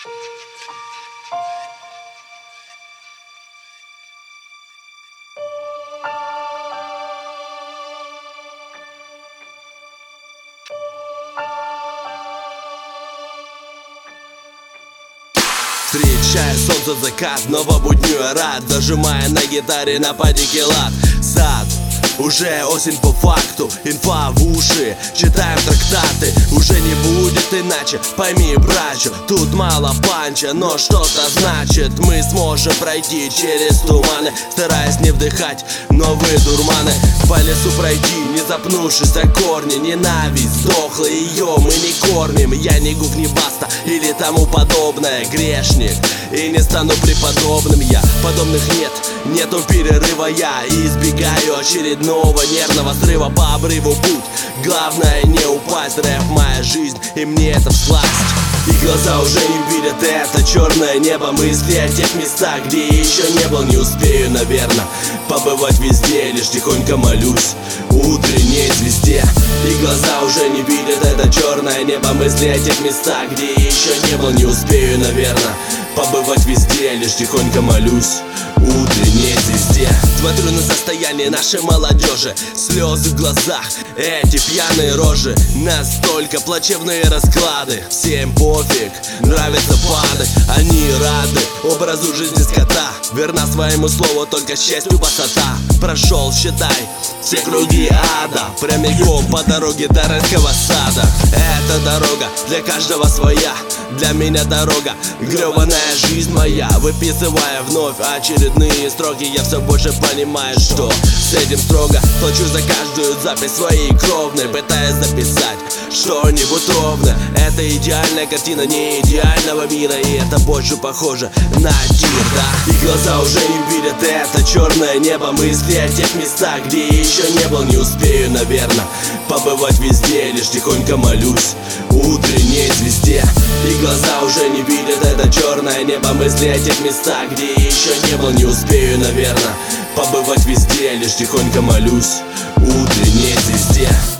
Встречая солнце, закат, новобуднюю я рад, зажимая на гитаре на падике лад. Сад, уже осень по факту, инфа в уши, читаем трактаты. Уже не будет иначе, пойми, братчо, тут мало панча, но что-то значит. Мы сможем пройти через туманы, стараясь не вдыхать новые дурманы. По лесу пройти, не запнувшись о корни. Ненависть сдохла, ее мы не кормим. Я не Гуф, не Баста или тому подобное. Грешник, и не стану преподобным я. Подобных нет, нету перерыва. Я избегаю очередного нервного срыва. По обрыву путь, главное не упасть. Рэп моя жизнь, и мне это всласть. И глаза уже не видят это черное небо. Мысли о тех местах, где еще не был. Не успею, наверное, побывать везде. Лишь тихонько молюсь утренней звезде. И глаза уже не видят это черное небо. Мысли о тех местах, где еще не был. Не успею, наверное, побывать везде. Лишь тихонько молюсь утренней звезде. Смотрю на состояние нашей молодежи, слезы в глазах, эти пьяные рожи. Настолько плачевные расклады. Всем пофиг, нравится падать. Они рады образу жизни скота. Верна своему слову, только счастью высота. Прошел, считай, все круги ада, прямиком по дороге до райского сада. Эта дорога для каждого своя. Для меня дорога, гребаная жизнь моя. Выписывая вновь очередные строки, я все больше понимаю, что с этим строго. Плачу за каждую запись своей кровной, пытаясь записать что-нибудь ровно. Это идеальная картина не идеального мира, и это больше похоже на тир, да. И глаза уже не видят это черное небо. Мысли о тех местах, где еще не был. Не успею, наверное, побывать везде. Лишь тихонько молюсь утренней звезде. И глаза уже не видят это черное небо. Мысли о тех местах, где еще не был. Не успею, наверное, побывать везде. Лишь тихонько молюсь утренней звезде.